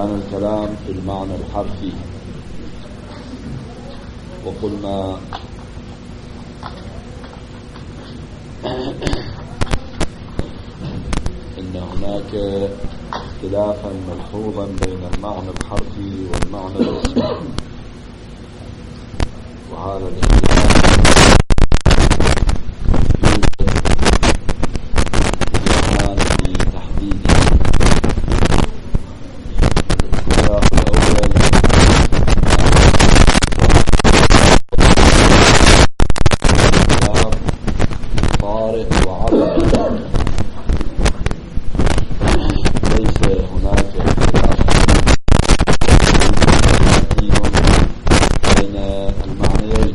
كان الكلام في المعنى الحرفي، وقلنا إن هناك اختلافا ملحوظا بين المعنى الحرفي والمعنى الاسمي، وهذا الاختلاف في تحديده. الاختلاف الأول طارئ وعرض، ليس هناك اختلاف بين المعنيين،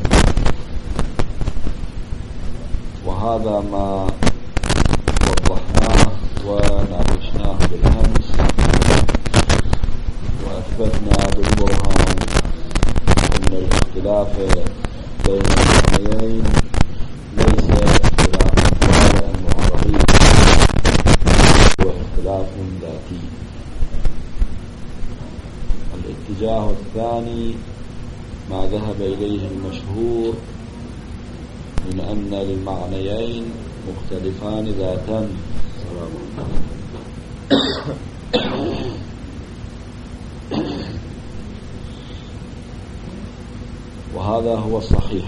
وهذا ما وضحناه وناقشناه بالأمس، وأثبتنا بالبرهان أن الاختلاف بين المعنيين ليس اختلافا طارئا وعرضيا، هو اختلاف ذاتي. الاتجاه الثاني ما ذهب إليه المشهور من أن للمعنيين مختلفان ذاتا. وهذا هو الصحيح.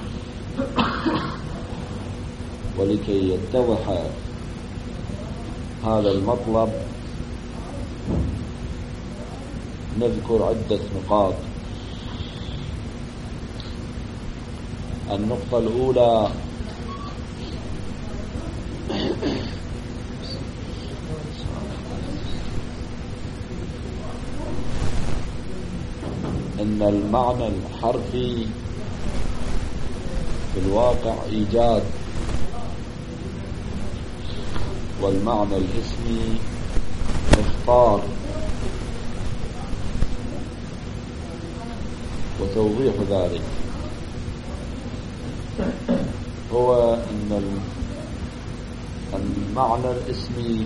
ولكي يتضح هذا المطلب نذكر عدة نقاط. النقطة الأولى أن المعنى الحرفي في الواقع إيجاد، والمعنى الاسمي اختار. وتوضيح ذلك هو أن المعنى الاسمي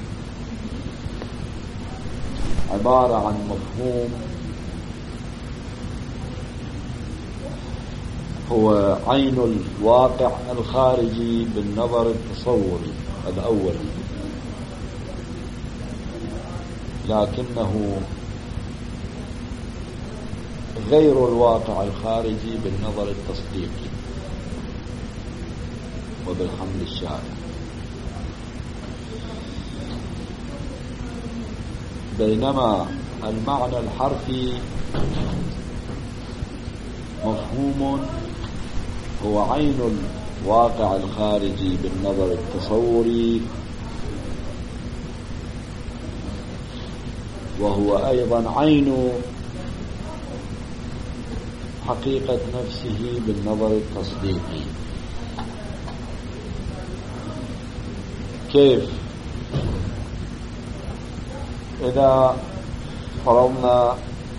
عبارة عن مفهوم هو عين الواقع الخارجي بالنظر التصوري الأولي، لكنه غير الواقع الخارجي بالنظر التصديقي وبالحمد الشارع. بينما المعنى الحرفي مفهوم هو عين الواقع الخارجي بالنظر التصوري، وهو أيضا عين حقيقة نفسه بالنظر التصديقي. كيف؟ إذا فرضنا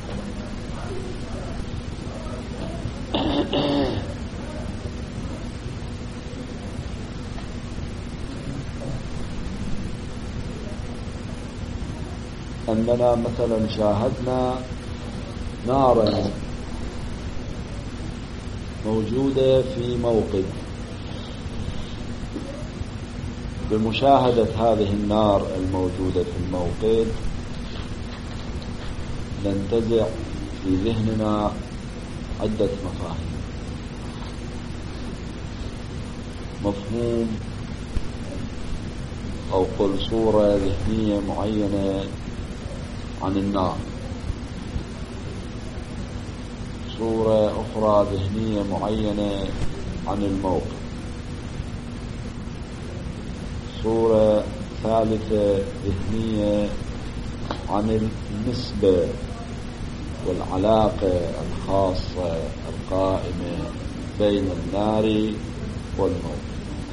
أننا مثلا شاهدنا نارا موجودة في موقد، بمشاهدة هذه النار الموجودة في الموقد ننتزع في ذهننا عدة مفاهيم. مفهوم أو قل صورة ذهنية معينة عن النار، صورة أخرى ذهنية معينة عن الموقف، صورة ثالثة ذهنية عن النسبة والعلاقة الخاصة القائمة بين النار والموقف.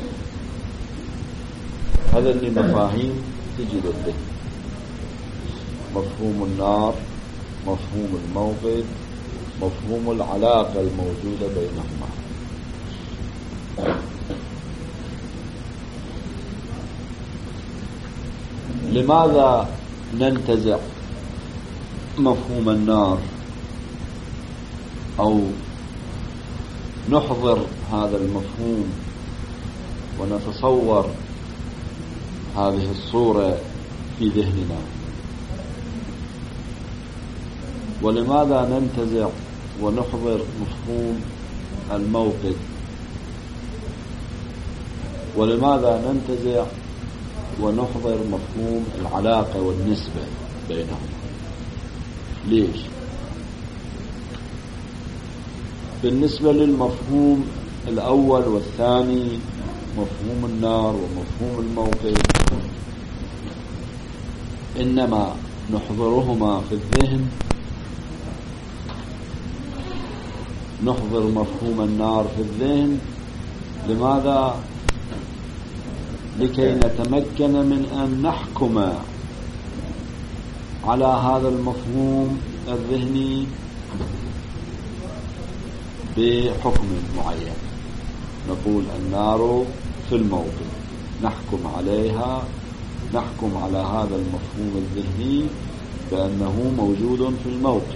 هذا اللي مفاهيم تجي للذهن: مفهوم النار، مفهوم الموقف، مفهوم العلاقة الموجودة بينهما. لماذا ننتزع مفهوم النار أو نحضر هذا المفهوم ونتصور هذه الصورة في ذهننا. ولماذا ننتزع ونحضر مفهوم الموقد؟ ولماذا ننتزع ونحضر مفهوم العلاقة والنسبة بينهم؟ ليش؟ بالنسبة للمفهوم الأول والثاني، مفهوم النار ومفهوم الموقد، إنما نحضرهما في الذهن. نحضر مفهوم النار في الذهن لماذا؟ لكي نتمكن من أن نحكم على هذا المفهوم الذهني بحكم معين. نقول النار في الموقد، نحكم عليها، نحكم على هذا المفهوم الذهني بأنه موجود في الموقد.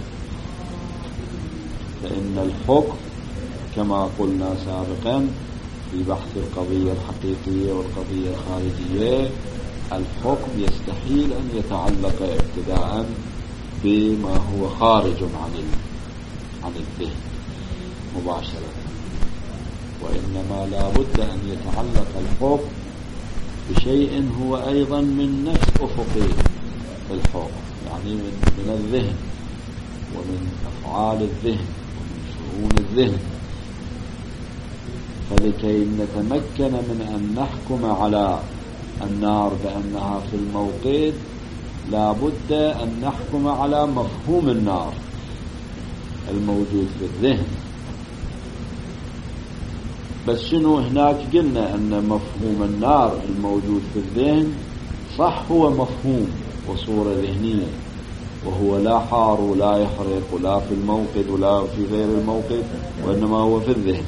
فإن الحكم كما قلنا سابقا في بحث القضية الحقيقية والقضية الخارجية، الحكم يستحيل أن يتعلق ابتداء بما هو خارج عن الذهن مباشرة، وإنما لا بد أن يتعلق الحكم بشيء هو أيضا من نفس أفق الحكم، يعني من الذهن ومن أفعال الذهن ومن شؤون الذهن. فلكي نتمكن من أن نحكم على النار بأنها في الموقد لا بد أن نحكم على مفهوم النار الموجود في الذهن. بس شنو هناك؟ قلنا أن مفهوم النار الموجود في الذهن صح هو مفهوم وصورة ذهنية، وهو لا حار ولا يحرق ولا في الموقد ولا في غير الموقد، وإنما هو في الذهن.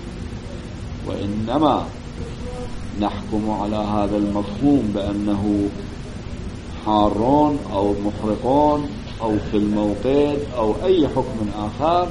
وإنما نحكم على هذا المفهوم بأنه حارون أو محرقون أو في الموقد أو أي حكم آخر،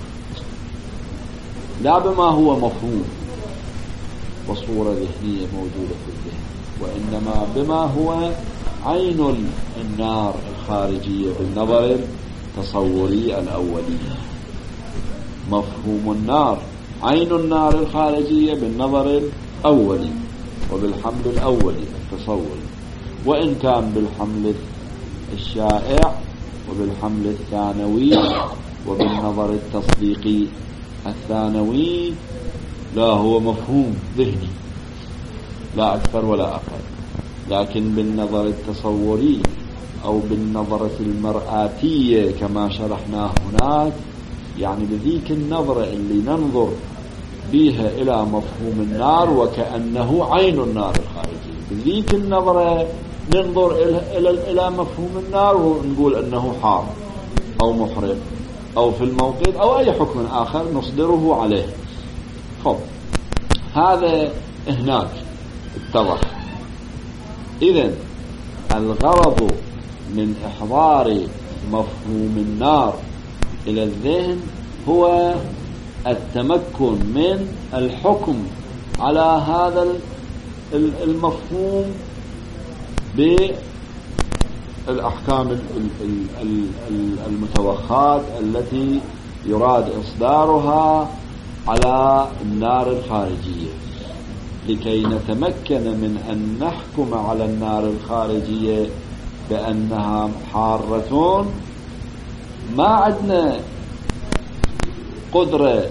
لا بما هو مفهوم وصورة ذهنية موجودة في الذهن، وإنما بما هو عين النار الخارجية بالنظر التصوري الأولي. مفهوم النار عين النار الخارجية بالنظر الأولي وبالحمل الأولي التصوري، وإن كان بالحمل الشائع وبالحمل الثانوي وبالنظر التصديقي الثانوي لا هو مفهوم ذهني لا أكثر ولا أقل. لكن بالنظر التصوري أو بالنظرة المرآتية كما شرحناه هناك، يعني بذيك النظرة اللي ننظر بها إلى مفهوم النار وكأنه عين النار الخارجية، بذيك النظرة ننظر إلى مفهوم النار ونقول أنه حار أو محرق أو في الموقد أو أي حكم آخر نصدره عليه. خب هذا هناك اتضح. إذن الغرض من إحضار مفهوم النار إلى الذهن هو التمكن من الحكم على هذا المفهوم بالأحكام المتوخاة التي يراد إصدارها على النار الخارجية، لكي نتمكن من أن نحكم على النار الخارجية بأنها حارة. ما عندنا قدرة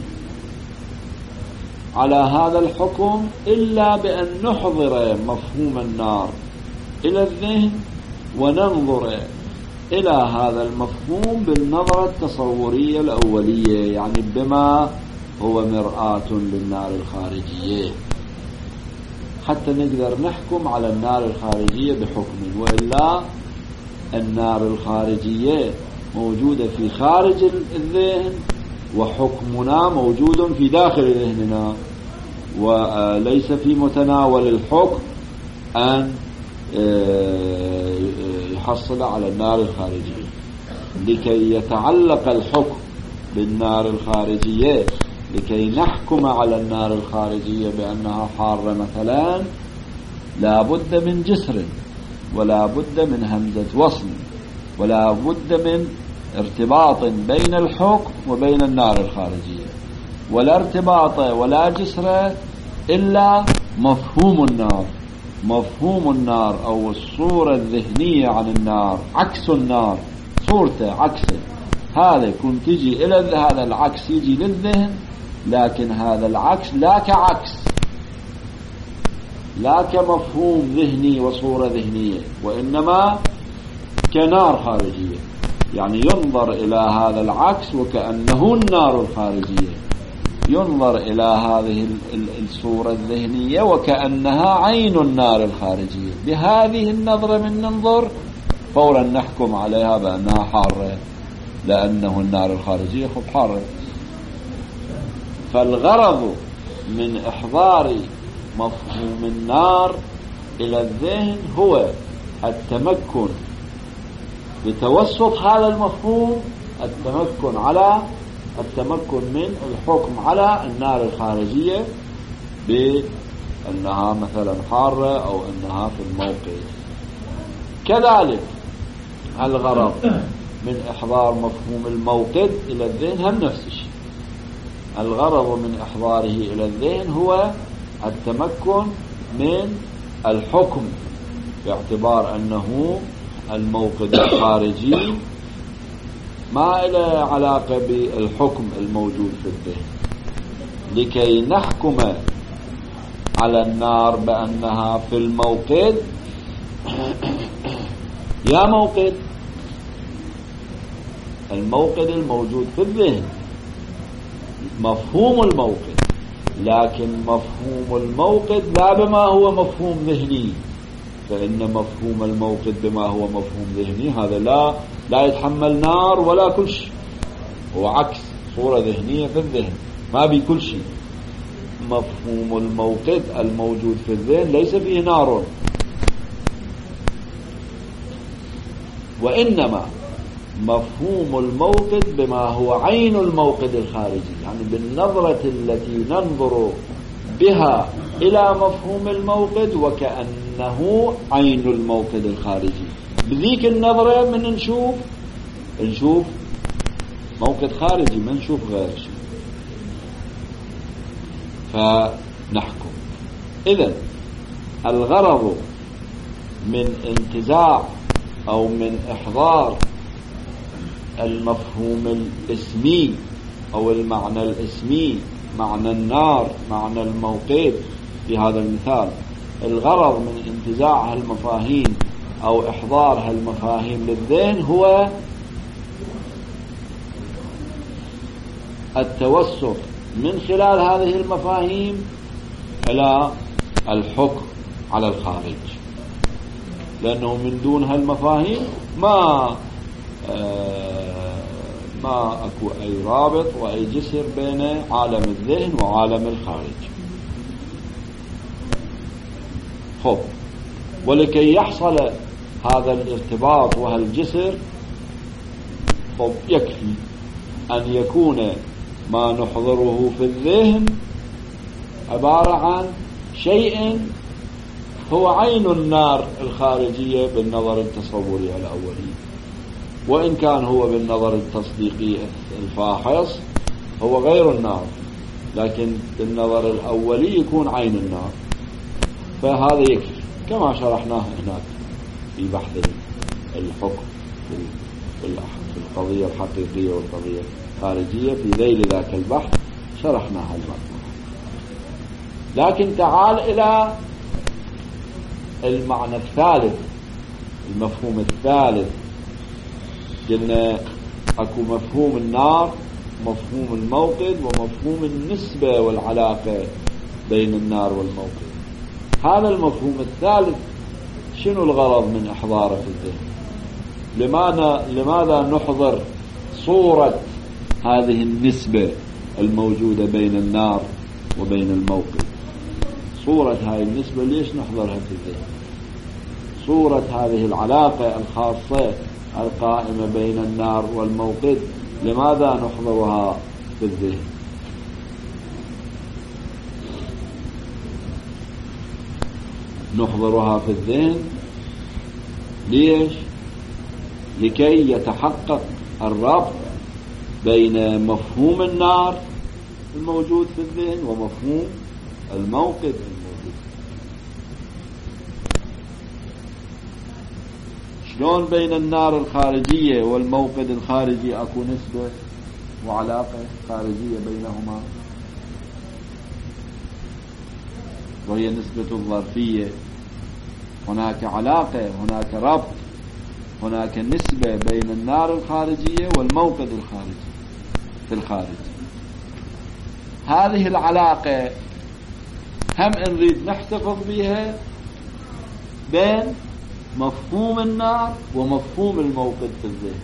على هذا الحكم إلا بأن نحضر مفهوم النار إلى الذهن وننظر إلى هذا المفهوم بالنظرة التصورية الأولية، يعني بما هو مرآة للنار الخارجية، حتى نقدر نحكم على النار الخارجية بحكم. وإلا النار الخارجية موجودة في خارج الذهن وحكمنا موجود في داخل ذهننا، وليس في متناول الحكم أن يحصل على النار الخارجية. لكي يتعلق الحكم بالنار الخارجية، لكي نحكم على النار الخارجية بأنها حارة مثلا، لا بد من جسر، ولا بد من همزة وصل، ولا بد من ارتباط بين الحكم وبين النار الخارجية، ولا ارتباط ولا جسر إلا مفهوم النار. مفهوم النار أو الصورة الذهنية عن النار عكس النار، صورته عكسه، هذا يكون تجي إلى هذا العكس يجي للذهن، لكن هذا العكس لا كعكس، لا كمفهوم ذهني وصورة ذهنية، وإنما كنار خارجية. يعني ينظر إلى هذا العكس وكأنه النار الخارجية، ينظر إلى هذه الصورة الذهنية وكأنها عين النار الخارجية. بهذه النظرة من ننظر فورا نحكم عليها بأنها حارة، لأنه النار الخارجية خب حارة. فالغرض من إحضار مفهوم النار إلى الذهن هو التمكن بتوسط هذا المفهوم، التمكن من الحكم على النار الخارجية بأنها مثلا حارة أو أنها في الموقد. كذلك الغرض من إحضار مفهوم الموقد إلى الذهن هم نفس الشيء. الغرض من إحضاره إلى الذهن هو التمكن من الحكم باعتبار أنه الموقد الخارجي ما له علاقة بالحكم الموجود في الذهن، لكي نحكم على النار بأنها في الموقد. يا موقد، الموقد الموجود في الذهن مفهوم الموقد، لكن مفهوم الموقد لا بما هو مفهوم ذهني، فإن مفهوم الموقد بما هو مفهوم ذهني هذا لا يتحمل نار ولا كل شيء، هو عكس صورة ذهنية في الذهن ما بي كل شيء. مفهوم الموقد الموجود في الذهن ليس فيه نار، وإنما مفهوم الموقد بما هو عين الموقد الخارجي، يعني بالنظرة التي ننظر بها إلى مفهوم الموقد وكأنه عين الموقد الخارجي. بذيك النظرة من نشوف موقد خارجي، ما نشوف غير شيء، فنحكم. إذن الغرض من انتزاع أو من إحضار المفهوم الاسمي أو المعنى الاسمي، معنى النار، معنى الموقد في هذا المثال، الغرض من انتزاع هالمفاهيم أو إحضار هالمفاهيم للذهن هو التوسط من خلال هذه المفاهيم إلى الحكم على الخارج، لأنه من دون هالمفاهيم ما أكو أي رابط وأي جسر بين عالم الذهن وعالم الخارج. خب، ولكي يحصل هذا الارتباط وهالجسر خب يكفي أن يكون ما نحضره في الذهن عبارة عن شيء هو عين النار الخارجية بالنظر التصوري الأولي، وإن كان هو بالنظر التصديقي الفاحص هو غير النار، لكن بالنظر الأولي يكون عين النار. فهذا يكفي كما شرحناه هناك في بحث الحكم في القضية الحقيقية والقضية الخارجية، في ذيل ذاك البحث شرحناها المرة. لكن تعال إلى المعنى الثالث، المفهوم الثالث. قلنا أكو مفهوم النار، مفهوم الموقد، ومفهوم النسبة والعلاقة بين النار والموقد. هذا المفهوم الثالث شنو الغرض من إحضاره في الذهن؟ لماذا نحضر صورة هذه النسبة الموجودة بين النار وبين الموقد؟ صورة هذه النسبة ليش نحضرها في الذهن؟ صورة هذه العلاقة الخاصة القائمة بين النار والموقد لماذا نحضرها في الذهن؟ نحضرها في الذهن ليش؟ لكي يتحقق الربط بين مفهوم النار الموجود في الذهن ومفهوم الموقد الموجود. شلون بين النار الخارجية والموقد الخارجي أكو نسبة وعلاقة خارجية بينهما، وهي نسبة الظرفية. هناك علاقة، هناك ربط، هناك نسبة بين النار الخارجية والموقد الخارجي في الخارج. هذه العلاقة هم نريد نحتفظ بها بين مفهوم النار ومفهوم الموقد في الذهن،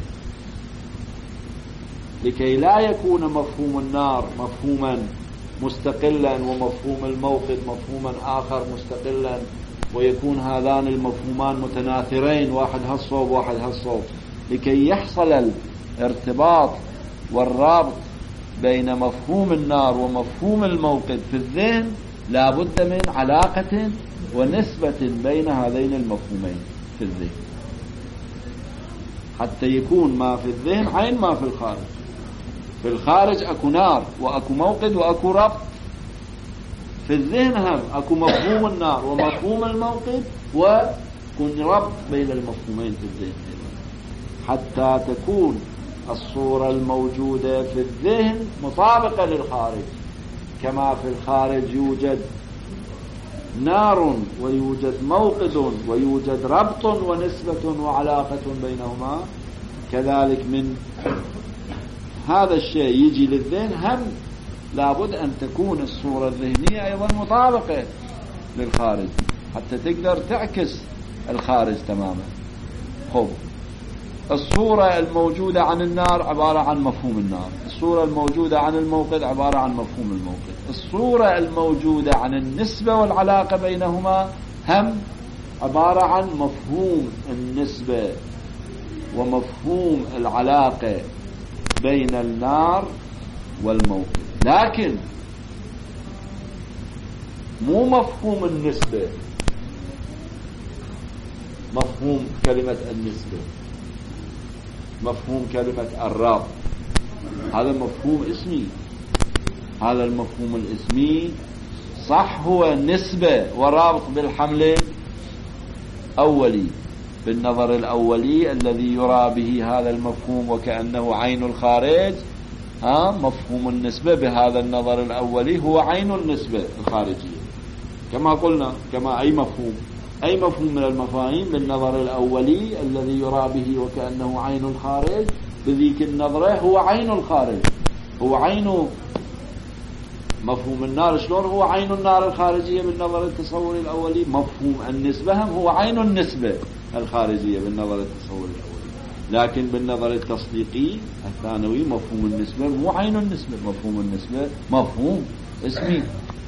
لكي لا يكون مفهوم النار مفهوما مستقلا ومفهوم الموقد مفهوما آخر مستقلا، ويكون هذان المفهومان متناثرين، واحد هالصوب واحد هالصوب. لكي يحصل الارتباط والرابط بين مفهوم النار ومفهوم الموقد في الذهن لا بد من علاقة ونسبة بين هذين المفهومين في الذهن، حتى يكون ما في الذهن عين ما في الخارج. في الخارج أكو نار وأكو موقد وأكو ربط، في الذهن هم أكو مفهوم النار ومفهوم الموقد وكن ربط بين المفهومين في الذهن، حتى تكون الصورة الموجودة في الذهن مطابقة للخارج. كما في الخارج يوجد نار ويوجد موقد ويوجد ربط ونسبة وعلاقة بينهما، كذلك من هذا الشيء يجي للذهن هم لابد أن تكون الصورة الذهنية أيضا مطابقة للخارج حتى تقدر تعكس الخارج تماما. خب، الصورة الموجودة عن النار عبارة عن مفهوم النار، الصورة الموجودة عن الموقد عبارة عن مفهوم الموقد، الصورة الموجودة عن النسبة والعلاقة بينهما هم عبارة عن مفهوم النسبة ومفهوم العلاقة بين النار والموقد. لكن مو مفهوم النسبة، مفهوم كلمة النسبة، مفهوم كلمة الرابط، هذا مفهوم اسمي. هذا المفهوم الاسمي صح هو نسبة ورابط بالحمل الأولي، بالنظر الأولي الذي يرى به هذا المفهوم وكأنه عين الخارج. مفهوم النسبة بهذا النظر الأولي هو عين النسبة الخارجية، كما قلنا، كما أي مفهوم من المفاهيم بالنظر الأولي الذي يرى به وكأنه عين الخارج، بذيك النظرة هو عين الخارج، هو عين مفهوم النار. شلون هو عين النار الخارجية بالنظر التصوري الأولي؟ مفهوم النسبة هم هو عين النسبة الخارجية بالنظر التصوري الأولي. لكن بالنظر التصديقي الثانوي مفهوم النسبة مو عين النسبة، مفهوم النسبة مفهوم اسمي،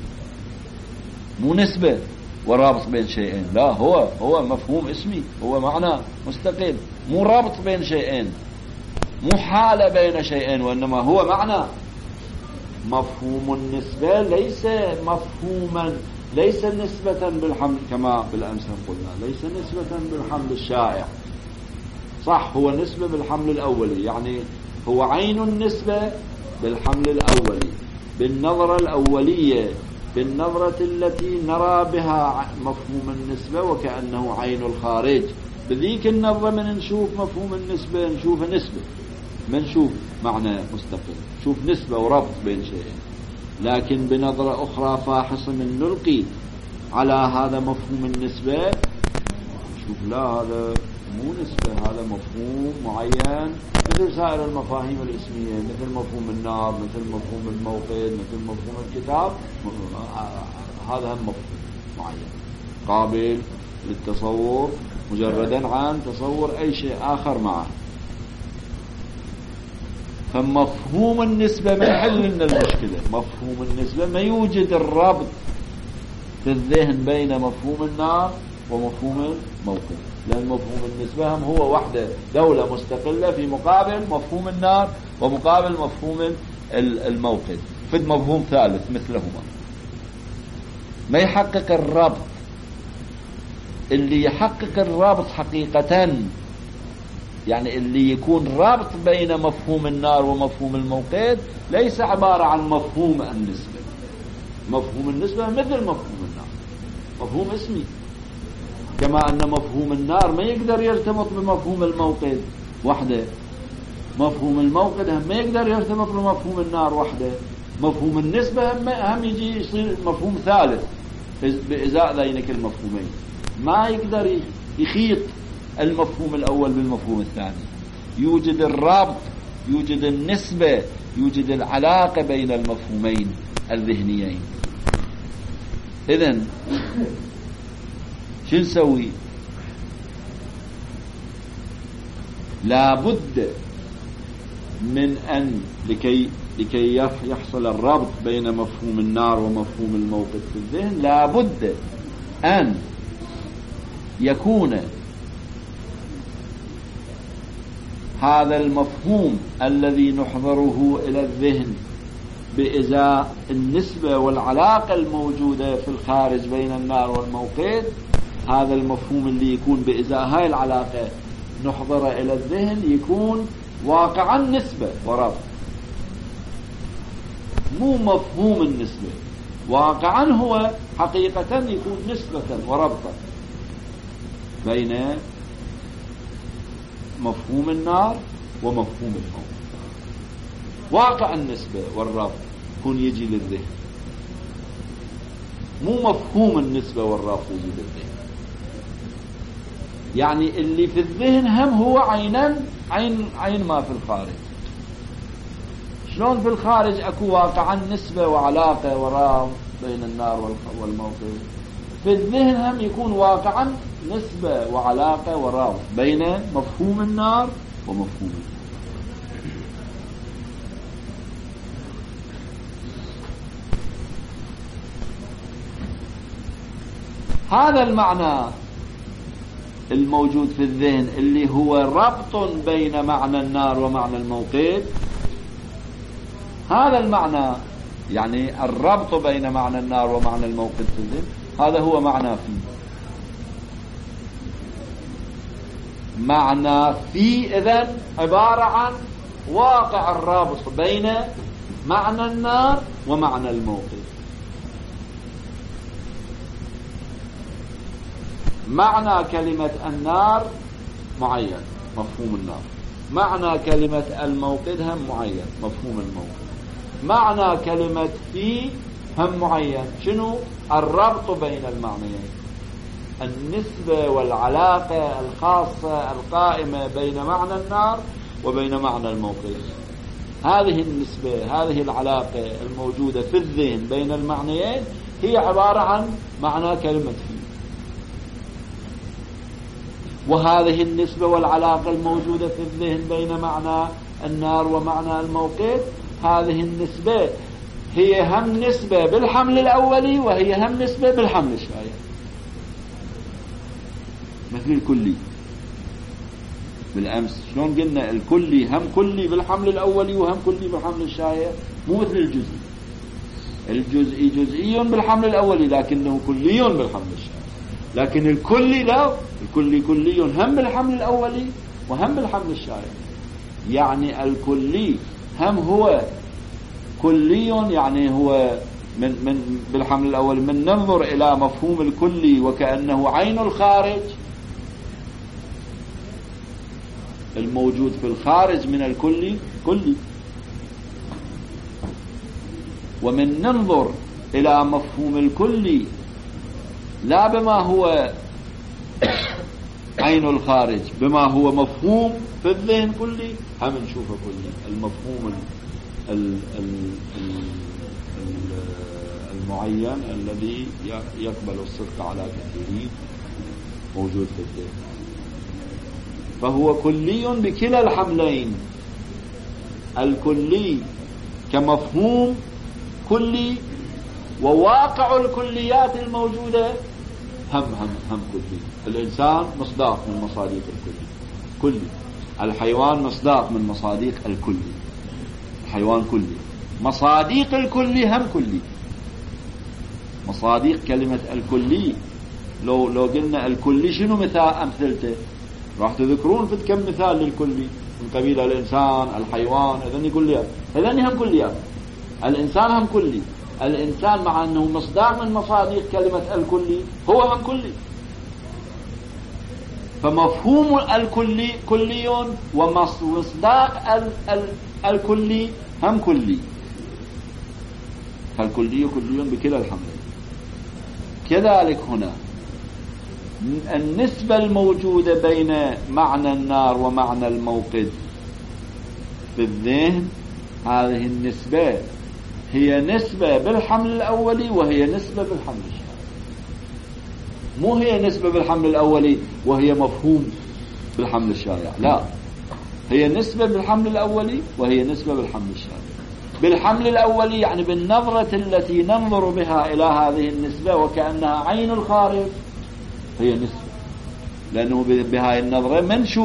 مو نسبة ورابط بين شيئين، لا، هو مفهوم اسمي، هو معنى مستقل، مو رابط بين شيئين، مو حالة بين شيئين، وإنما هو معنى. مفهوم النسبة ليس مفهوما، ليس نسبة بالحمل كما بالأمس قلنا، ليس نسبة بالحمل الشائع. صح، هو نسبة بالحمل الأولي، يعني هو عين النسبة بالحمل الأولي، بالنظرة الأولية، بالنظرة التي نرى بها مفهوم النسبة وكأنه عين الخارج. بذيك النظرة من نشوف مفهوم النسبة نشوف نسبة، ما نشوف معنى مستقل، نشوف نسبة وربط بين شيئين. لكن بنظرة أخرى فاحصة من نلقي على هذا مفهوم النسبة نشوف لا، هذا مو نسبة، هذا مفهوم معين مثل سائر المفاهيم الاسمية، مثل مفهوم النار، مثل مفهوم الموقد، مثل مفهوم الكتاب. هذا هم مفهوم معين قابل للتصور مجردا عن تصور أي شيء آخر معه. فمفهوم النسبة ما يحل لنا المشكلة. مفهوم النسبة ما يوجد الربط في الذهن بين مفهوم النار ومفهوم الموقد. لأن مفهوم النسبة هم هو وحده دولة مستقلة في مقابل مفهوم النار ومقابل مفهوم الموقد. فد مفهوم ثالث مثلهما ما يحقق الربط. اللي يحقق الرابط حقيقة يعني اللي يكون رابط بين مفهوم النار ومفهوم الموقد ليس عبارة عن مفهوم النسبة. مفهوم النسبة مثل مفهوم النار، مفهوم اسمي، كما أن مفهوم النار ما يقدر يرتبط بمفهوم الموقد وحده، مفهوم الموقد هم ما يقدر يرتبط بمفهوم النار وحده، مفهوم النسبة هم يجي يصير مفهوم ثالث بإزاء ذلك المفهومين، ما يقدر يخيط المفهوم الأول بالمفهوم الثاني. يوجد الرابط، يوجد النسبة، يوجد العلاقة بين المفهومين الذهنيين. إذن شو نسوي؟ لابد من أن لكي يحصل الربط بين مفهوم النار ومفهوم الموقد في الذهن لابد أن يكون هذا المفهوم الذي نحضره إلى الذهن بإزاء النسبة والعلاقة الموجودة في الخارج بين النار والموقد، هذا المفهوم اللي يكون بإزاء هاي العلاقة نحضر إلى الذهن يكون واقعا نسبة وربط، مو مفهوم النسبة. واقعا هو حقيقة يكون نسبة وربطا بين مفهوم النار ومفهوم الموت. واقع النسبة والربط يكون يجي للذهن، مو مفهوم النسبة والربط يجي للذهن. يعني اللي في الذهن هم هو عين ما في الخارج. شلون في الخارج اكو واقعا نسبة وعلاقة ورابط بين النار والموقد، في الذهن هم يكون واقعا نسبة وعلاقة ورابط بين مفهوم النار ومفهوم الموت. هذا المعنى الموجود في الذهن اللي هو ربط بين معنى النار ومعنى الموقد، هذا المعنى يعني الربط بين معنى النار ومعنى الموقد في الذهن، هذا هو معنى فيه. معنى فيه إذن عبارة عن واقع الرابط بين معنى النار ومعنى الموقد. معنى كلمة النار معين مفهوم النار، معنى كلمة الموقد هم معين مفهوم الموقد، معنى كلمة فيه هم معين. شنو؟ الربط بين المعنيين، النسبة والعلاقة الخاصة القائمة بين معنى النار وبين معنى الموقد. هذه النسبة، هذه العلاقة الموجودة في الذهن بين المعنيين هي عبارة عن معنى كلمة فيه. وهذه النسبة والعلاقة الموجودة في الذهن بين معنى النار ومعنى الموقد، هذه النسبة هي هم نسبة بالحمل الأولي وهي هم نسبة بالحمل الشائع، مثل الكلي بالأمس. شلون قلنا الكلي هم كلي بالحمل الأولي وهم كلي بالحمل الشائع، مو مثل الجزئي. الجزئي جزئي بالحمل الأولي لكنه كلي بالحمل الشائع، لكن الكلي لا، الكلي كلي هم بالحمل الأولي وهم بالحمل الشائع. يعني الكلي هم هو كلي، يعني هو من بالحمل الأول من ننظر إلى مفهوم الكلي وكأنه عين الخارج الموجود في الخارج من الكلي كلي، ومن ننظر إلى مفهوم الكلي لا بما هو عين الخارج بما هو مفهوم في الذهن كلي، هم نشوفه كلي. المفهوم المعين الذي يقبل الصدق على كثيرين موجود في الذهن، فهو كلي بكلا الحملين، الكلي كمفهوم كلي وواقع الكليات الموجودة هم كلي. الإنسان مصداق من مصادق كلي. الحيوان مصداق من مصادق الكلي. الحيوان كلي. مصادق الكلي هم كلي. مصادق كلمة الكلي لو قلنا الكلي شنو مثال أمثلته راح تذكرون في كم مثال للكلي من قبيل الإنسان الحيوان إذن يقول لي إذن هم كليات. الإنسان هم كلي. الإنسان مع أنه مصداق من مصادق كلمة الكلي هو هم كلي. فمفهوم الكلي كلي ومصداق الكلي هم كلي. فالكلي كلي بكلا الحمد. كذلك هنا النسبة الموجودة بين معنى النار ومعنى الموقد في الذهن، هذه النسبة هي نسبة بالحمل الأولي وهي نسبة بالحمل الشرعي. مو هي نسبة بالحمل الأولي وهي مفهوم بالحمل الشرعي، لا، هي نسبة بالحمل الأولي وهي نسبة بالحمل الشرعي. بالحمل الأولي يعني بالنظرة التي ننظر بها إلى هذه النسبة وكأنها عين الخارج هي نسبة، لأنه بهاي النظرة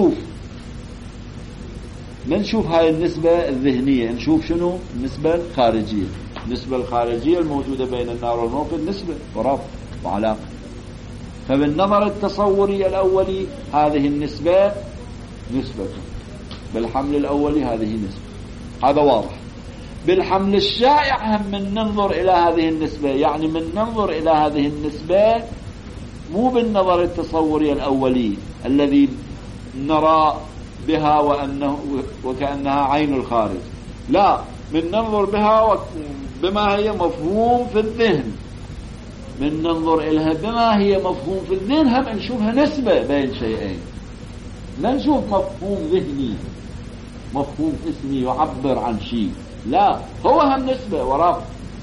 منشوف هاي النسبة الذهنية، نشوف شنو النسبة الخارجية. النسبة الخارجية الموجودة بين النار والموقد نسبة ورابط وعلاقة. فبالنظر التصوري الأولي هذه النسبة نسبة، بالحمل الأولي هذه نسبة، هذا واضح. بالحمل الشائع هم من ننظر إلى هذه النسبة، يعني من ننظر إلى هذه النسبة مو بالنظر التصوري الأولي الذي نرى بها وكأنها عين الخارج، لا، من ننظر بها بما هي مفهوم في الذهن. من ننظر إليها بما هي مفهوم في الذهن هم نشوفها نسبة بين شيئين. لا نشوف مفهوم ذهني مفهوم اسمي يعبر عن شيء، لا، هو هم نسبة ورابط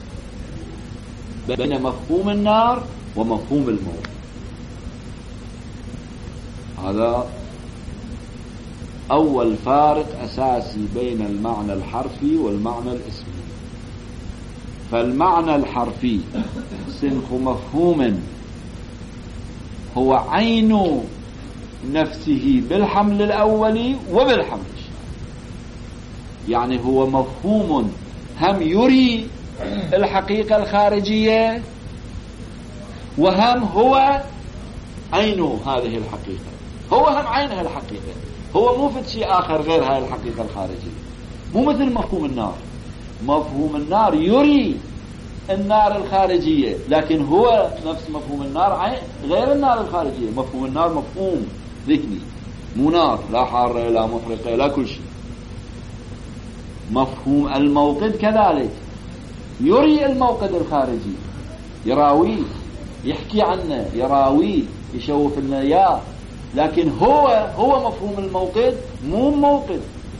بين مفهوم النار ومفهوم الموت. هذا أول فارق أساسي بين المعنى الحرفي والمعنى الاسمي. فالمعنى الحرفي سنخ مفهوم هو عين نفسه بالحمل الأولي وبالحمل الشرعي، يعني هو مفهوم هم يري الحقيقة الخارجية وهم هو عين هذه الحقيقة، هو هم عينها الحقيقة، هو مو في شيء آخر غير هذه الحقيقة الخارجية. مو مثل مفهوم النار. مفهوم النار يري النار الخارجية، لكن هو نفس مفهوم النار غير النار الخارجية. مفهوم النار مفهوم ذهني، مو نار، لا حارة لا محرقة لا كل شيء. مفهوم الموقد كذلك يري الموقد الخارجي، يراويه، يحكي عنه، يراويه، يشوف لنا اياه، لكن هو مفهوم الموقد مو موقد،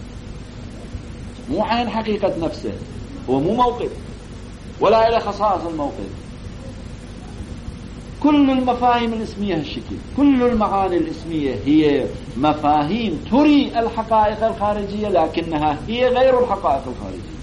مو عين حقيقة نفسه، هو مو موقد ولا إلى خصائص الموقد. كل المفاهيم الاسمية هالشكل، كل المعاني الاسمية هي مفاهيم تري الحقائق الخارجية لكنها هي غير الحقائق الخارجية.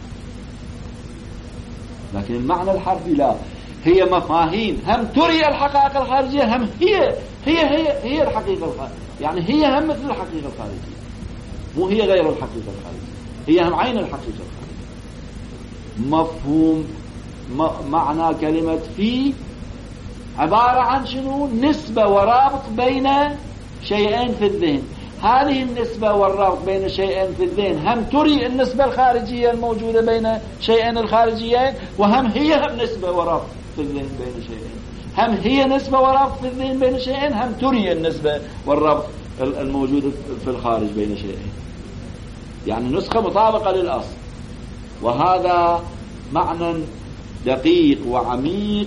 لكن المعنى الحرفي لا، هي مفاهيم هم تري الحقائق الخارجية، هم هي الحقيقة الخارجية، يعني هي هم مثل الحقيقة الخارجية، مو هي غير الحقيقة الخارجية، هي هم عين الحقيقة الخارجية. مفهوم معنى كلمة في عبارة عن شنو؟ نسبة ورابط بين شيئين في الذهن. هذه النسبة والرابط بين شيئين في الذهن هم تري النسبة الخارجية الموجودة بين شيئين الخارجيين، وهم هي هم نسبة ورابط في الذهن بين شيئين. هم هي نسبة ورابط في الذهن بين شيئين، هم تري النسبة والرابط الموجودة في الخارج بين شيئين، يعني نسخة مطابقة للأصل. وهذا معنى دقيق وعميق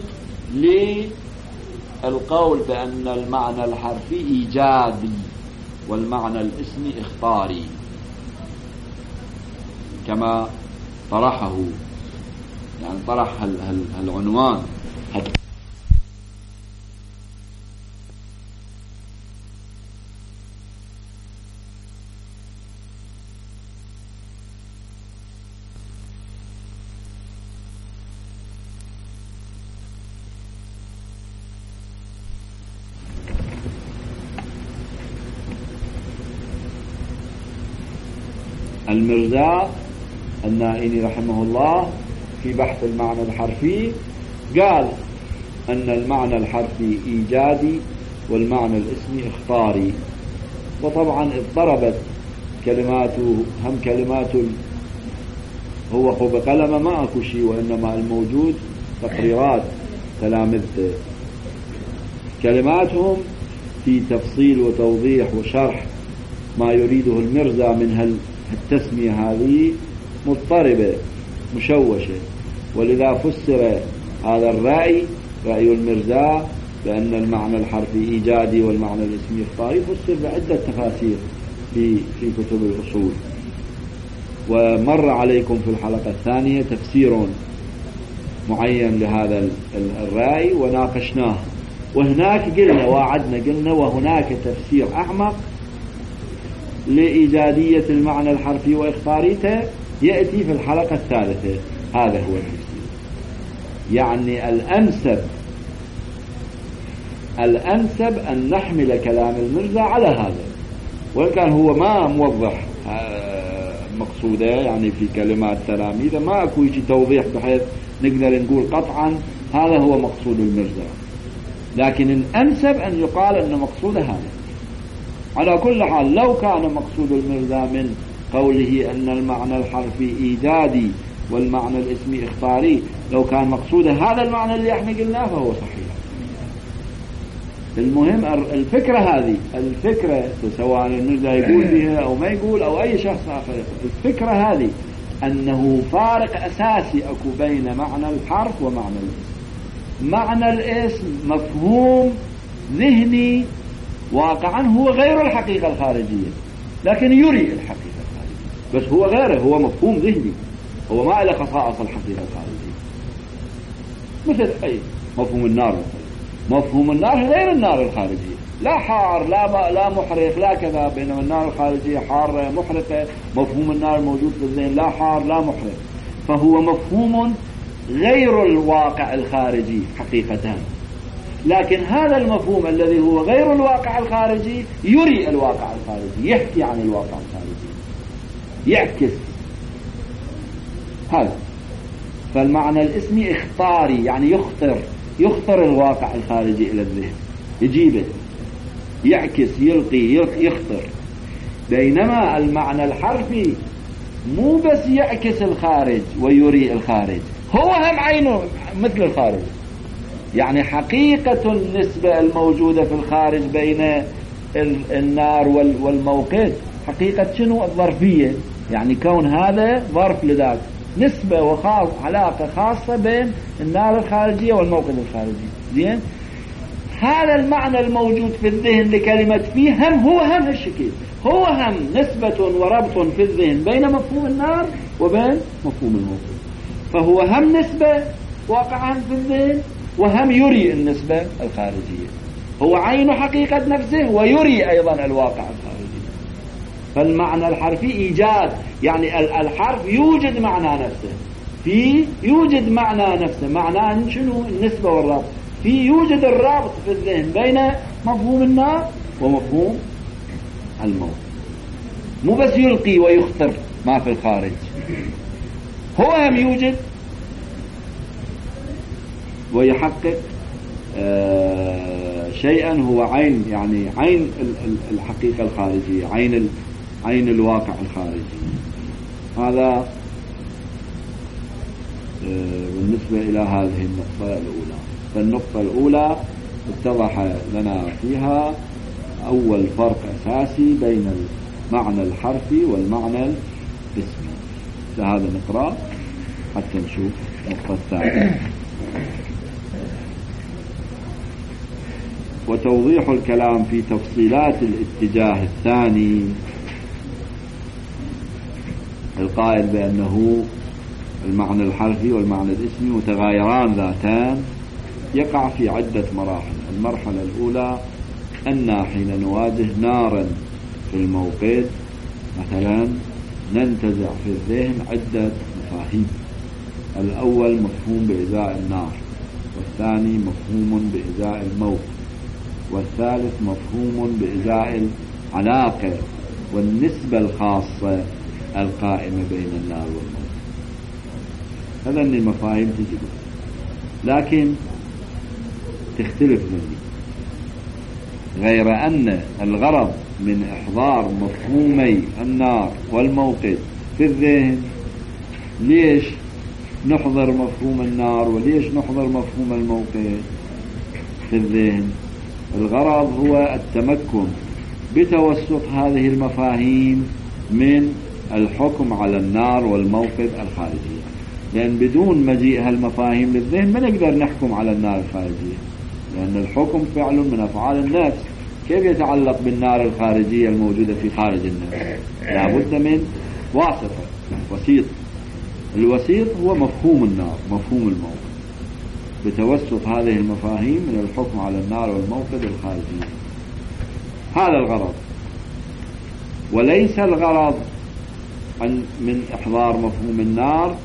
للقول بأن المعنى الحرفي إيجابي والمعنى الاسمي اختاري كما طرحه، يعني طرح العنوان. المرزاء النائني رحمه الله في بحث المعنى الحرفي قال أن المعنى الحرفي إيجادي والمعنى الاسمي اختاري. وطبعا اضطربت كلماته، هم كلماته هو بقلمه ما أكو شيء، وإنما الموجود تقريرات تلامذته، كلماتهم في تفصيل وتوضيح وشرح ما يريده المرزا من التسمية هذه مضطربة مشوشة. ولذا فسر هذا الرأي، رأي المرزا، بأن المعنى الحرفي إيجادي والمعنى الاسمي اختاري، فسر بعدة تفاسير في كتب الأصول. ومر عليكم في الحلقة الثانية تفسير معين لهذا الرأي وناقشناه، وهناك قلنا وهناك تفسير أعمق لإيجادية المعنى الحرفي وإخطاريته يأتي في الحلقة الثالثة. هذا هو التفسير. يعني الأنسب أن نحمل كلام المرزا على هذا، وإن كان هو ما موضح مقصوده، يعني في كلمات تلاميذه ما أكو يجي توضيح بحيث نقدر نقول قطعا هذا هو مقصود المرزا، لكن الأنسب أن يقال أن مقصود هذا. على كل حال لو كان مقصود المرزا من قوله أن المعنى الحرفي إيجادي والمعنى الاسمي اختاري، لو كان مقصود هذا المعنى اللي احنا قلناه فهو صحيح. المهم الفكرة سواء المرزا يقول بها أو ما يقول أو أي شخص آخر، الفكرة هذه أنه فارق أساسي أكو بين معنى الحرف ومعنى الاسم. معنى الاسم مفهوم ذهني واقعا هو غير الحقيقة الخارجية، لكن يري الحقيقة الخارجية، بس هو غيره، هو مفهوم ذهني، هو ما له خصائص الحقيقة الخارجية. مثل أي مفهوم النار مثلا، مفهوم النار غير النار الخارجية، لا حار لا محرق لا كذا، بينما النار الخارجية حارة محرقة. مفهوم النار موجود في الذهن لا حار لا محرق، فهو مفهوم غير الواقع الخارجي حقيقة. لكن هذا المفهوم الذي هو غير الواقع الخارجي يري الواقع الخارجي، يحكي عن الواقع الخارجي، يعكس هذا. فالمعنى الاسمي اختاري، يعني يخطر الواقع الخارجي إلى الذهن، يجيبه، يعكس، يلقي، يخطر. بينما المعنى الحرفي مو بس يعكس الخارج ويري الخارج، هو هم عينه مثل الخارج. يعني حقيقة النسبة الموجودة في الخارج بين النار والموقد حقيقة شنو؟ الظرفية، يعني كون هذا ظرف لذاك، نسبة وخاص علاقة خاصة بين النار الخارجية والموقد الخارجي. زين، هذا المعنى الموجود في الذهن لكلمة فيه هو هالشكل، هو هم نسبة وربط في الذهن بين مفهوم النار وبين مفهوم الموقد. فهو هم نسبة واقعا في الذهن، وهم يري النسبة الخارجية، هو عين حقيقة نفسه ويري أيضا الواقع الخارجي. فالمعنى الحرفي إيجاد، يعني الحرف يوجد معنى نفسه، يوجد معنى نفسه، معناه شنو؟ النسبة والربط. يوجد الرابط في الذهن بين مفهوم النار ومفهوم الموت. مو بس يلقي ويخطر ما في الخارج، هو هم يوجد ويحقق شيئا هو عين، يعني عين الحقيقة الخارجية، عين الواقع الخارجي. هذا بالنسبة إلى هذه النقطة الأولى. فالنقطة الأولى اتضح لنا فيها أول فرق أساسي بين المعنى الحرفي والمعنى الاسمي. لهذا نقرأ حتى نشوف النقطة الثانية. وتوضيح الكلام في تفصيلات الاتجاه الثاني القائل بأنه المعنى الحرفي والمعنى الاسمي متغايران ذاتان يقع في عدة مراحل. المرحلة الأولى أن حين نواجه نارا في الموقد مثلا ننتزع في الذهن عدة مفاهيم. الأول مفهوم بإزاء النار، والثاني مفهوم بإزاء الموت، والثالث مفهوم بإزاء العلاقة والنسبة الخاصة القائمة بين النار والموت. هذا من المفاهيم تجد، لكن تختلف مني، غير أن الغرض من إحضار مفهومي النار والموقد في الذهن، ليش نحضر مفهوم النار وليش نحضر مفهوم الموقد في الذهن؟ الغرض هو التمكن بتوسط هذه المفاهيم من الحكم على النار والموقد الخارجية، لأن بدون مجيء هالمفاهيم للذهن ما نقدر نحكم على النار الخارجية، لأن الحكم فعل من أفعال النفس، كيف يتعلق بالنار الخارجية الموجودة في خارج النفس؟ لابد من واسطة، وسيط. الوسيط هو مفهوم النار، مفهوم الموقد، بتوسط هذه المفاهيم من الحكم على النار والموقد الخارجية. هذا الغرض، وليس الغرض من إحضار مفهوم النار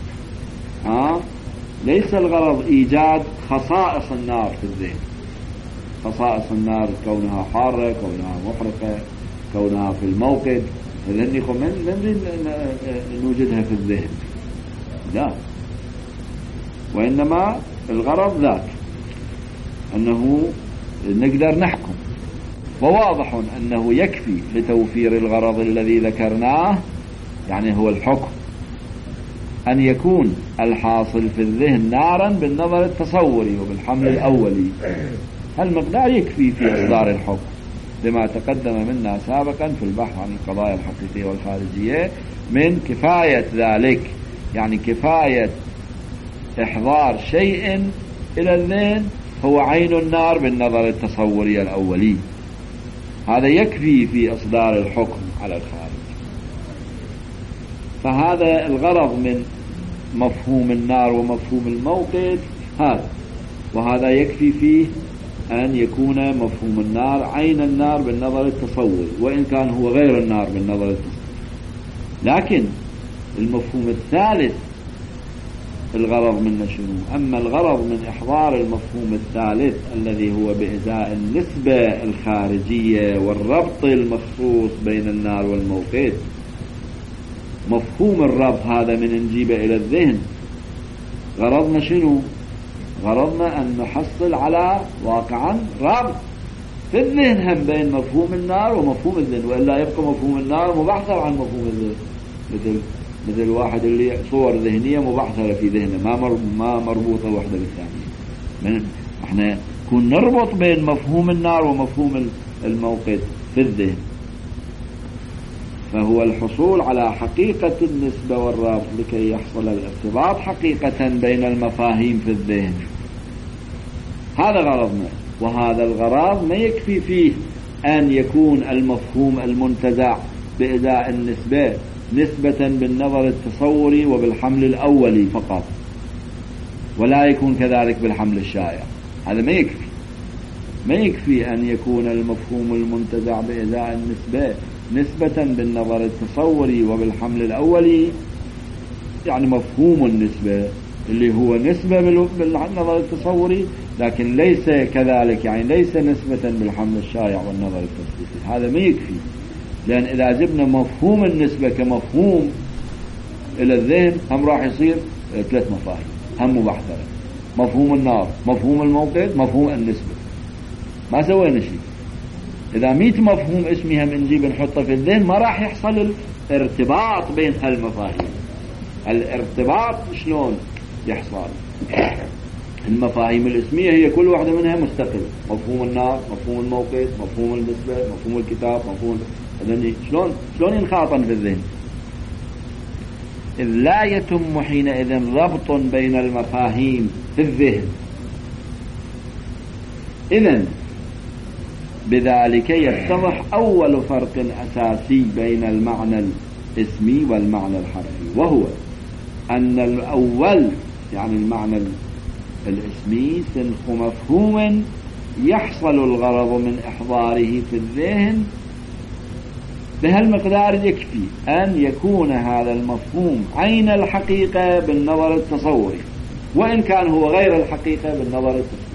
ليس الغرض إيجاد خصائص النار في الذهن، خصائص النار كونها حارة، كونها محرقة، كونها في الموقد، لأن من نوجدها في الذهن، لا، وإنما الغرض ذاك أنه نقدر نحكم. وواضح أنه يكفي لتوفير الغرض الذي ذكرناه، يعني هو الحكم، أن يكون الحاصل في الذهن نارا بالنظر التصوري وبالحمل الأولي. هالمقدار يكفي في إصدار الحكم، لما تقدم منا سابقا في البحث عن القضايا الحقيقية والخارجية من كفاية ذلك، يعني كفاية إحضار شيء إلى الذهن هو عين النار بالنظر التصوري الأولي، هذا يكفي في إصدار الحكم على الخارج. فهذا الغرض من مفهوم النار ومفهوم الموقد هذا، وهذا يكفي فيه أن يكون مفهوم النار عين النار بالنظر التصوري، وإن كان هو غير النار بالنظر التصوري. لكن المفهوم الثالث الغرض منه شنو؟ أما الغرض من إحضار المفهوم الثالث الذي هو بإزاء النسبة الخارجية والربط المخصوص بين النار والموقد، مفهوم الربط هذا من نجيبه إلى الذهن، غرضنا شنو؟ غرضنا أن نحصل على واقعا ربط في الذهن هم بين مفهوم النار ومفهوم الذهن، وإلا يبقى مفهوم النار مبعثر عن مفهوم الذهن، مثل واحد اللي صور ذهنية مبعثرة في ذهنه ما مربوطة واحدة بالثانية. احنا كون نربط بين مفهوم النار ومفهوم الموقد في الذهن، فهو الحصول على حقيقة النسبة والربط لكي يحصل الارتباط حقيقة بين المفاهيم في الذهن. هذا غرضنا، وهذا الغرض ما يكفي فيه أن يكون المفهوم المنتزع بإزاء النسبة نسبة بالنظر التصوري وبالحمل الأولي فقط، ولا يكون كذلك بالحمل الشائع. هذا ما يكفي أن يكون المفهوم المنتزع بإزاء النسبة نسبة بالنظر التصوري وبالحمل الأولي، يعني مفهوم النسبة اللي هو نسبة بالنظر التصوري، لكن ليس كذلك، يعني ليس نسبة بالحمل الشائع والنظر التصوري. هذا ما يكفي، لأن إذا جبنا مفهوم النسبة كمفهوم إلى الذهن هم راح يصير 3 مفاهيم هم مبحثرة: مفهوم النار، مفهوم الموقد، مفهوم النسبة. ما سوينا شيء. إذا 100 مفهوم اسمي هم نجيب نحطه في الذهن ما راح يحصل الارتباط بين هالمفاهيم. الارتباط شلون يحصل؟ المفاهيم الاسمية هي كل واحدة منها مستقلة: مفهوم النار، مفهوم الموقد، مفهوم النسبة، مفهوم الكتاب، مفهوم شلون ينخاطن في الذهن؟ إذ لا يتم حينئذ ربط بين المفاهيم في الذهن. إذن بذلك يتضح أول فرق أساسي بين المعنى الاسمي والمعنى الحرفي، وهو أن الأول يعني المعنى الاسمي سنخ مفهوم يحصل الغرض من إحضاره في الذهن بهالمقدار يكفي أن يكون هذا المفهوم عين الحقيقة بالنظر التصوري، وإن كان هو غير الحقيقة بالنظر التصوري.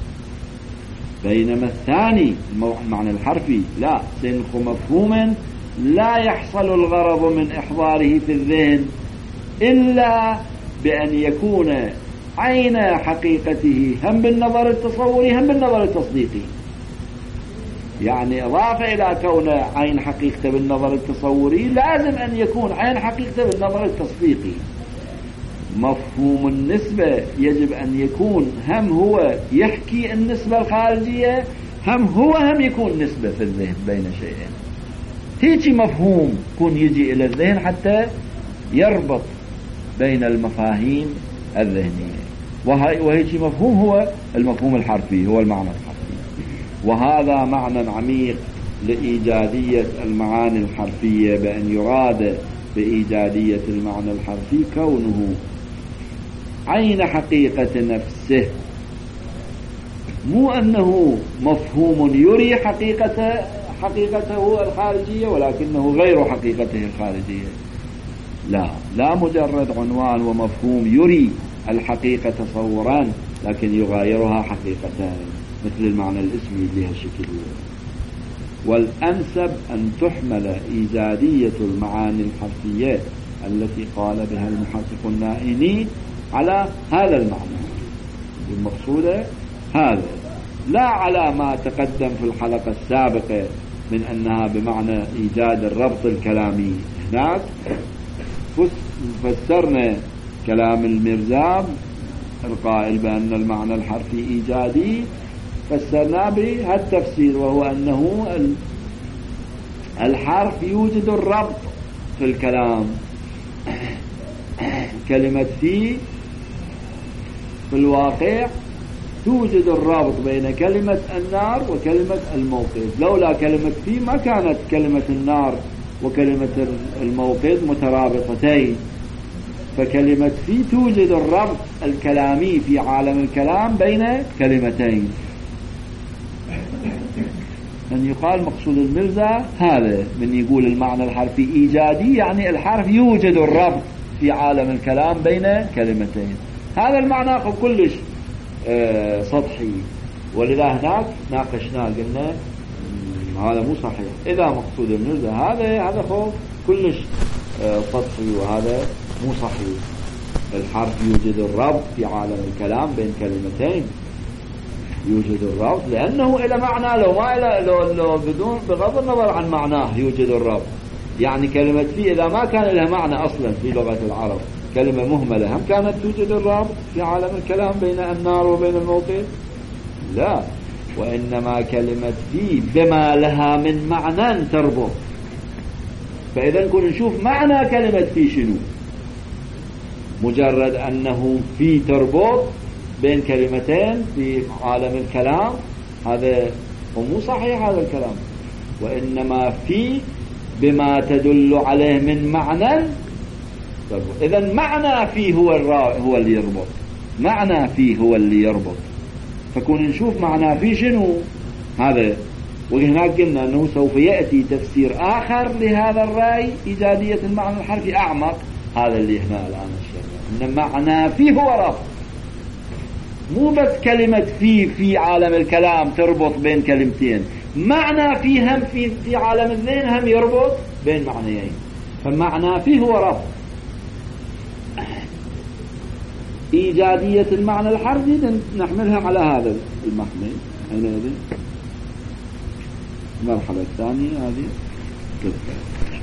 بينما الثاني المعنى الحرفي لا، سنخ مفهوم لا يحصل الغرض من إحضاره في الذهن إلا بأن يكون عين حقيقته هم بالنظر التصوري هم بالنظر التصديقي. يعني إضافة إلى كون عين حقيقته بالنظر التصوري لازم أن يكون عين حقيقته بالنظر التصديقي. مفهوم النسبة يجب أن يكون هم هو يحكي النسبة الخارجية هم يكون نسبة في الذهن بين شيئين. هيجي مفهوم يكون يجي إلى الذهن حتى يربط بين المفاهيم الذهنية، وهيجي مفهوم هو المفهوم الحرفي، هو المعنى الحرفي. وهذا معنى عميق لإيجادية المعاني الحرفية، بأن يراد بإيجادية المعنى الحرفي كونه عين حقيقة نفسه، مو أنه مفهوم يري حقيقته الخارجية ولكنه غير حقيقته الخارجية. لا مجرد عنوان ومفهوم يري الحقيقة تصوران لكن يغايرها حقيقتان، مثل المعنى الاسمي لها الشكل. والأنسب أن تحمل إيجادية المعاني الحرفية التي قال بها المحقق النائني على هذا المعنى المقصود هذا، لا على ما تقدم في الحلقة السابقة من أنها بمعنى إيجاد الربط الكلامي. هناك فسرنا كلام المرزاب القائل بأن المعنى الحرفي إيجادي، فسرنا بهذا التفسير، وهو أنه الحرف يوجد الربط في الكلام. كلمة في الواقع توجد الرابط بين كلمة النار وكلمة الموقد. لولا كلمة في ما كانت كلمة النار وكلمة الموقد مترابطتين، فكلمة في توجد الربط الكلامي في عالم الكلام بين كلمتين. من يقال مقصود المرزا هذا من يقول المعنى الحرفي إيجادي، يعني الحرف يوجد الربط في عالم الكلام بين كلمتين. هذا المعنى كلش سطحي، ولذا هناك ناقشنا قلنا هذا مو صحيح. إذا مقصود المرزا هذا خوف كلش سطحي، وهذا مو صحيح. الحرف يوجد الربط في عالم الكلام بين كلمتين، يوجد الربط لأنه إلى معنى، لو بدون بغض النظر عن معناه يوجد الربط. يعني كلمة في إذا ما كان لها معنى أصلا في لغة العرب، كلمة مهملة، هم كانت توجد الربط في عالم الكلام بين النار وبين الموقد؟ لا، وإنما كلمة في بما لها من معنى تربط. فإذا نكون نشوف معنى كلمة في شنو. مجرد أنه في تربط بين كلمتين في عالم الكلام هذا مو صحيح هذا الكلام، وإنما في بما تدل عليه من معنى. إذا معنى فيه هو اللي يربط، معنى فيه هو اللي يربط. فكون نشوف معنى فيه شنو هذا. وهناك قلنا أنه سوف يأتي تفسير آخر لهذا الرأي إيجادية المعنى الحرفي أعمق، هذا اللي هنا الآن الشيء. إن معنى فيه هو ربط، مو بس كلمة في عالم الكلام تربط بين كلمتين، معنى فيه هم في عالم الذهن هم يربط بين معنيين. فمعنى فيه هو ربط. إيجادية المعنى الحرفي نحملها على هذا المحمل. هذه المرحلة الثانية هذه.